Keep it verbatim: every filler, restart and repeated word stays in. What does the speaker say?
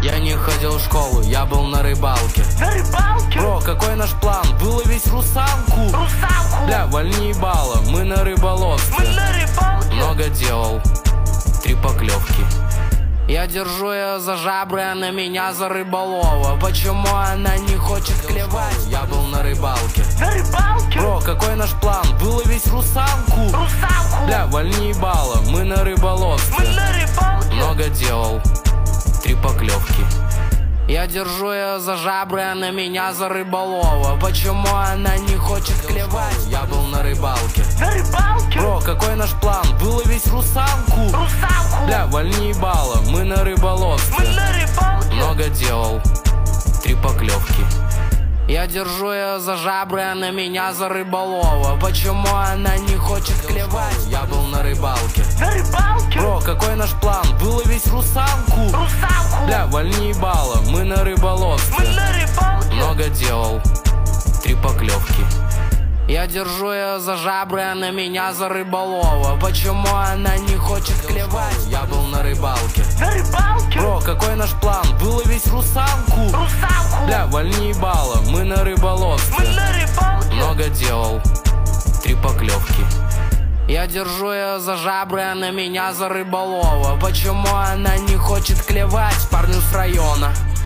Я не ходил в школу, я был на рыбалке. На рыбалке? Бро, какой наш план? Выловить русалку? Русалку? Бля, вольни ебало, мы на рыболовстве. Мы на рыбалке? Много делал, три поклевки. Я держу ее за жабры, а на меня за рыболова. Почему она не хочет клевать? Я был на рыбалке. На рыбалке? Бро, какой наш план? Выловить русалку? Русалку? Бля, вольни ебало, мы на рыболовстве. Мы на рыбалке? Много делал, три поклевки. Я держу ее за жабры, а на меня за рыболова. Почему она не хочет клевать? Я был на рыбалке. На рыбалке? Бро, какой наш план? Выловить русалку? Русалку? Бля, вольни ебало, мы на рыболовстве. Мы на рыбалке? Много делал, три поклевки. Я держу ее за жабры, а на меня за рыболова. Почему она не хочет клевать? Я был на рыбалке. На рыбалке? Бро, какой наш план? Выловить русалку? Русалку? Бля, вольни ебало, мы на рыболовстве. Мы на рыбалке? Много делал, три поклевки. Я держу ее за жабры, а на меня за рыболова. Почему она не хочет клевать? Я был на рыбалке. На рыбалке? Бро, какой наш план? Выловить русалку? Русалку? Бля, вольни ебало, мы на рыболовстве. Мы на рыбалке? Много делал, три поклевки. Я держу ее за жабры, а на меня за рыболова. Почему она не хочет клевать? Парню с района